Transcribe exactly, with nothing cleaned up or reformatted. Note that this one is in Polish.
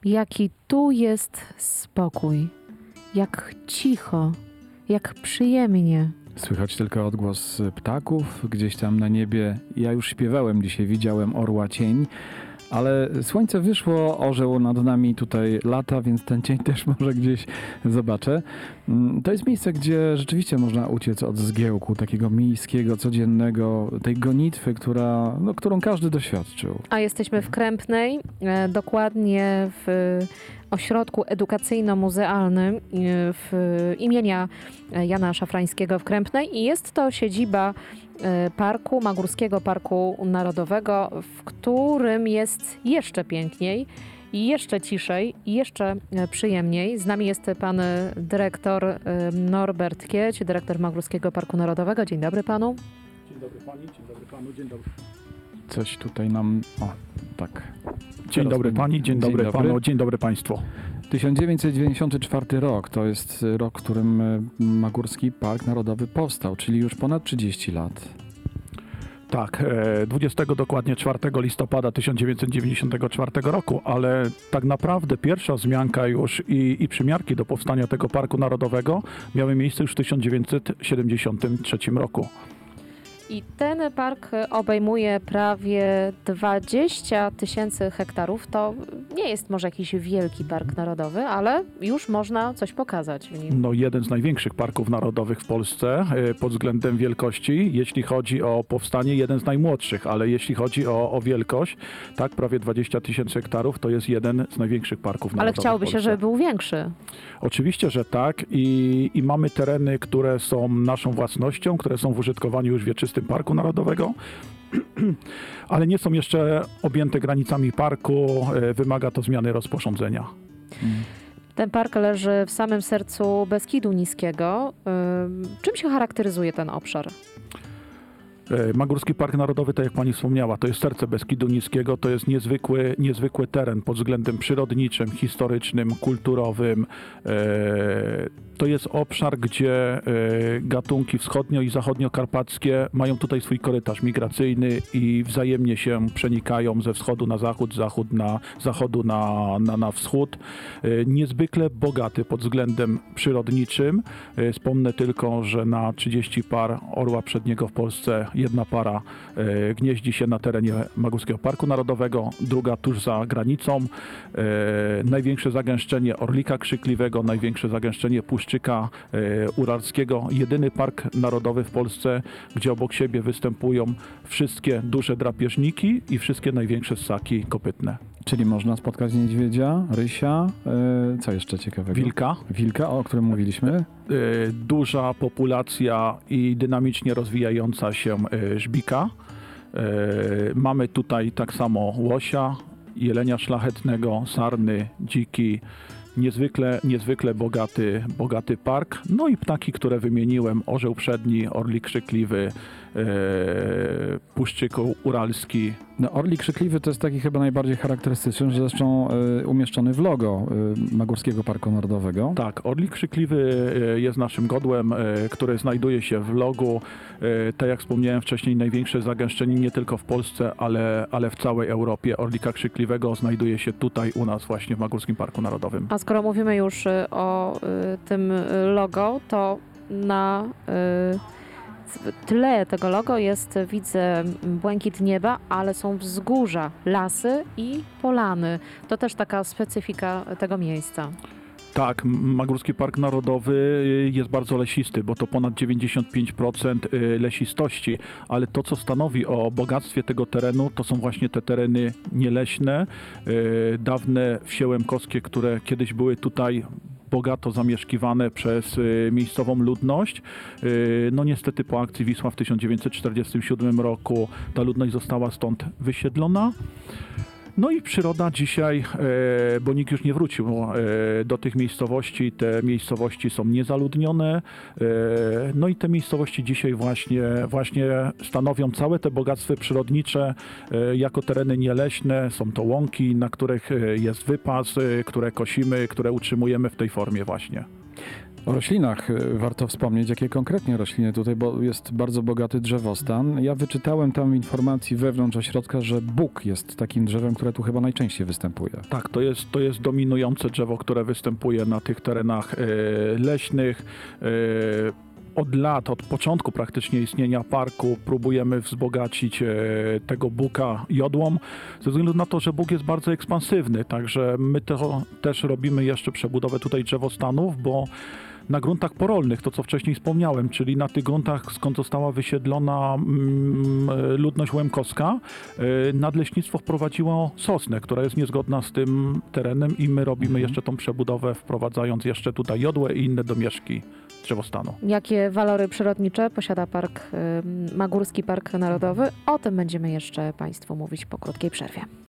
Jaki tu jest spokój, jak cicho, jak przyjemnie. Słychać tylko odgłos ptaków gdzieś tam na niebie. Ja już śpiewałem dzisiaj, widziałem orła cień, ale słońce wyszło, orzeł nad nami tutaj lata, więc ten cień też może gdzieś zobaczę. To jest miejsce, gdzie rzeczywiście można uciec od zgiełku takiego miejskiego, codziennego, tej gonitwy, która, no, którą każdy doświadczył. A jesteśmy w Krępnej, e, dokładnie w ośrodku edukacyjno-muzealnym e, w imienia Jana Szafrańskiego w Krępnej i jest to siedziba e, parku, Magórskiego Parku Narodowego, w którym jest jeszcze piękniej, jeszcze ciszej, jeszcze przyjemniej. Z nami jest pan dyrektor e, Norbert Kieć, dyrektor Magórskiego Parku Narodowego. Dzień dobry panu. Dzień dobry pani, dzień dobry panu, dzień dobry. Coś tutaj nam... O, tak. Dzień dobry pani, dzień dobry panu, dzień dobry państwu. tysiąc dziewięćset dziewięćdziesiąty czwarty rok to jest rok, w którym Magórski Park Narodowy powstał, czyli już ponad trzydzieści lat. Tak, dwudziestego dokładnie czwartego listopada tysiąc dziewięćset dziewięćdziesiątego czwartego roku, ale tak naprawdę pierwsza wzmianka już i, i przymiarki do powstania tego Parku Narodowego miały miejsce już w tysiąc dziewięćset siedemdziesiątym trzecim roku. I ten park obejmuje prawie dwadzieścia tysięcy hektarów. To nie jest może jakiś wielki park narodowy, ale już można coś pokazać w nim. No, jeden z największych parków narodowych w Polsce y, pod względem wielkości. Jeśli chodzi o powstanie, jeden z najmłodszych, ale jeśli chodzi o, o wielkość, tak, prawie dwadzieścia tysięcy hektarów to jest jeden z największych parków ale narodowych chciałoby w Polsce. się, żeby był większy. Oczywiście, że tak i, i mamy tereny, które są naszą własnością, które są w użytkowaniu już wieczystym Parku Narodowego, ale nie są jeszcze objęte granicami parku, wymaga to zmiany rozporządzenia. Ten park leży w samym sercu Beskidu Niskiego. Czym się charakteryzuje ten obszar? Magórski Park Narodowy, tak jak pani wspomniała, to jest serce Beskidu Niskiego, to jest niezwykły, niezwykły teren pod względem przyrodniczym, historycznym, kulturowym. To jest obszar, gdzie gatunki wschodnio- i zachodniokarpackie mają tutaj swój korytarz migracyjny i wzajemnie się przenikają ze wschodu na zachód, zachód na, zachodu na, na, na wschód. Niezwykle bogaty pod względem przyrodniczym. Wspomnę tylko, że na trzydzieści par orła przedniego w Polsce jedna para e, gnieździ się na terenie Magórskiego Parku Narodowego, druga tuż za granicą. E, największe zagęszczenie orlika krzykliwego, największe zagęszczenie puszczyka e, uralskiego. Jedyny park narodowy w Polsce, gdzie obok siebie występują wszystkie duże drapieżniki i wszystkie największe ssaki kopytne. Czyli można spotkać niedźwiedzia, rysia, yy, co jeszcze ciekawego? Wilka. Wilka, o którym mówiliśmy. Y, duża populacja i dynamicznie rozwijająca się y, żbika. Y, mamy tutaj tak samo łosia, jelenia szlachetnego, sarny, dziki. Niezwykle, niezwykle bogaty, bogaty park. No i ptaki, które wymieniłem. Orzeł przedni, orlik krzykliwy, e, puszczyk uralski. No, orlik krzykliwy to jest taki chyba najbardziej charakterystyczny, zresztą y, umieszczony w logo y, Magórskiego Parku Narodowego. Tak, orlik krzykliwy e, jest naszym godłem, e, które znajduje się w logu. E, tak jak wspomniałem wcześniej, największe zagęszczenie nie tylko w Polsce, ale, ale w całej Europie. Orlika krzykliwego znajduje się tutaj u nas właśnie w Magórskim Parku Narodowym. A skoro mówimy już y, o y, tym logo, to na y, tle tego logo jest, widzę, błękit nieba, ale są wzgórza, lasy i polany. To też taka specyfika tego miejsca. Tak, Magórski Park Narodowy jest bardzo lesisty, bo to ponad dziewięćdziesiąt pięć procent lesistości, ale to, co stanowi o bogactwie tego terenu, to są właśnie te tereny nieleśne, dawne wsie łemkowskie, które kiedyś były tutaj bogato zamieszkiwane przez y, miejscową ludność. Y, no niestety po akcji Wisła w tysiąc dziewięćset czterdziestym siódmym roku ta ludność została stąd wysiedlona. No i przyroda dzisiaj, e, bo nikt już nie wrócił e, do tych miejscowości, te miejscowości są niezaludnione, e, no i te miejscowości dzisiaj właśnie, właśnie stanowią całe te bogactwo przyrodnicze e, jako tereny nieleśne, są to łąki, na których jest wypas, e, które kosimy, które utrzymujemy w tej formie właśnie. O roślinach y, warto wspomnieć, jakie konkretnie rośliny tutaj, bo jest bardzo bogaty drzewostan. Ja wyczytałem tam w informacji wewnątrz ośrodka, że bóg jest takim drzewem, które tu chyba najczęściej występuje. Tak, to jest, to jest dominujące drzewo, które występuje na tych terenach e, leśnych. E, Od lat, od początku praktycznie istnienia parku próbujemy wzbogacić e, tego buka jodłą, ze względu na to, że bóg jest bardzo ekspansywny, także my to też robimy jeszcze przebudowę tutaj drzewostanów, bo na gruntach porolnych, to co wcześniej wspomniałem, czyli na tych gruntach, skąd została wysiedlona mm, ludność łemkowska, y, nadleśnictwo wprowadziło sosnę, która jest niezgodna z tym terenem i my robimy jeszcze tą przebudowę, wprowadzając jeszcze tutaj jodłę i inne domieszki drzewostanu. Jakie walory przyrodnicze posiada park, y, Magórski Park Narodowy? O tym będziemy jeszcze Państwu mówić po krótkiej przerwie.